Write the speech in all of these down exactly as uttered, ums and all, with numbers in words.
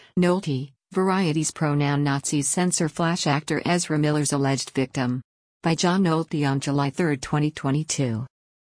Nolte, Variety's pronoun Nazis censor Flash actor Ezra Miller's alleged victim. By John Nolte on July third, twenty twenty-two.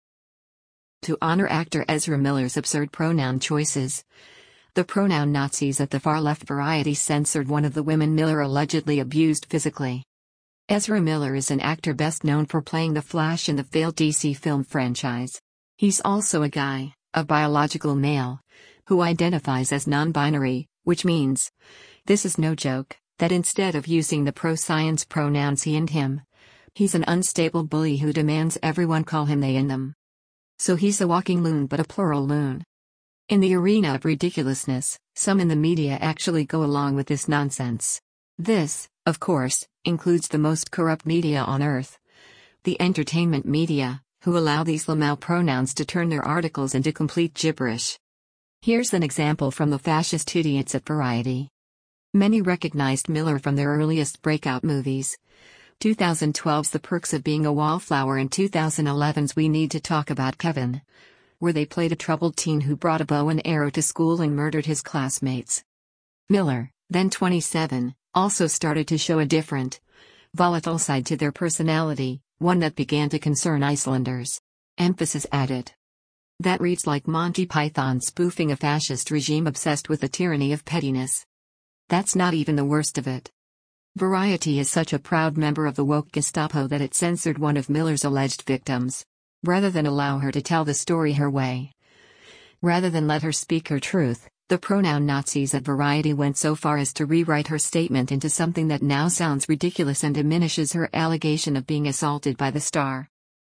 To honor actor Ezra Miller's absurd pronoun choices, the pronoun Nazis at the far left Variety censored one of the women Miller allegedly abused physically. Ezra Miller is an actor best known for playing the Flash in the failed D C film franchise. He's also a guy, a biological male, who identifies as non-binary, which means, this is no joke, that instead of using the pro-science pronouns he and him, he's an unstable bully who demands everyone call him they and them. So he's a walking loon, but a plural loon. In the arena of ridiculousness, some in the media actually go along with this nonsense. This, of course, includes the most corrupt media on earth. The entertainment media, who allow these Lamau pronouns to turn their articles into complete gibberish. Here's an example from the fascist idiots at Variety. Many recognized Miller from their earliest breakout movies. twenty twelve's The Perks of Being a Wallflower and twenty eleven's We Need to Talk About Kevin, where they played a troubled teen who brought a bow and arrow to school and murdered his classmates. Miller, then twenty-seven, also started to show a different, volatile side to their personality, one that began to concern Icelanders. Emphasis added. That reads like Monty Python spoofing a fascist regime obsessed with the tyranny of pettiness. That's not even the worst of it. Variety is such a proud member of the woke Gestapo that it censored one of Miller's alleged victims, rather than allow her to tell the story her way. Rather than let her speak her truth, the pronoun Nazis at Variety went so far as to rewrite her statement into something that now sounds ridiculous and diminishes her allegation of being assaulted by the star.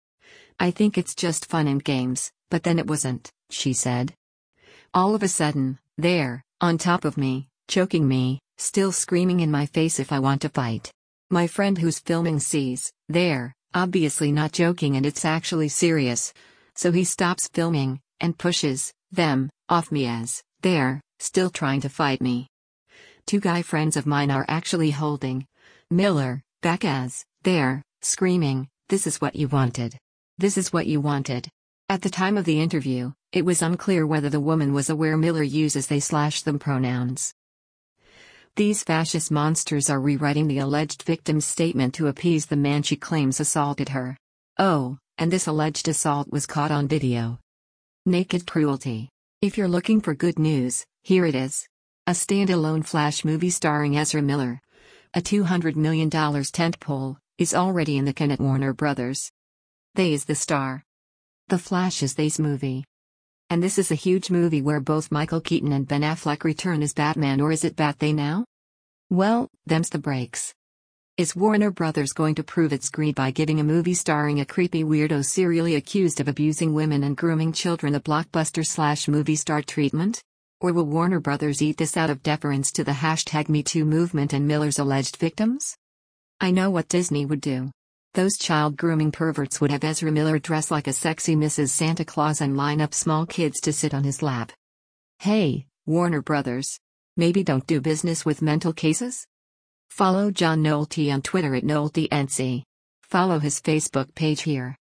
I think it's just fun and games, but then it wasn't, she said. All of a sudden, there, on top of me, choking me, still screaming in my face if I want to fight. My friend who's filming sees, there, obviously not joking and it's actually serious. So he stops filming, and pushes them off me as, there, still trying to fight me. Two guy friends of mine are actually holding Miller back as, there, screaming, this is what you wanted. This is what you wanted. At the time of the interview, it was unclear whether the woman was aware Miller uses they slash them pronouns. These fascist monsters are rewriting the alleged victim's statement to appease the man she claims assaulted her. Oh, and this alleged assault was caught on video. Naked cruelty. If you're looking for good news, here it is. A standalone Flash movie starring Ezra Miller, a two hundred million dollars tentpole, is already in the can at Warner Brothers. They is the star. The Flash is they's movie. And this is a huge movie where both Michael Keaton and Ben Affleck return as Batman, or is it Bat they now? Well, them's the breaks. Is Warner Brothers going to prove its greed by giving a movie starring a creepy weirdo serially accused of abusing women and grooming children the blockbuster slash movie star treatment? Or will Warner Brothers eat this out of deference to the hashtag MeToo movement and Miller's alleged victims? I know what Disney would do. Those child grooming perverts would have Ezra Miller dress like a sexy Missus Santa Claus and line up small kids to sit on his lap. Hey, Warner Brothers. Maybe don't do business with mental cases? Follow John Nolte on Twitter at NolteNC. Follow his Facebook page here.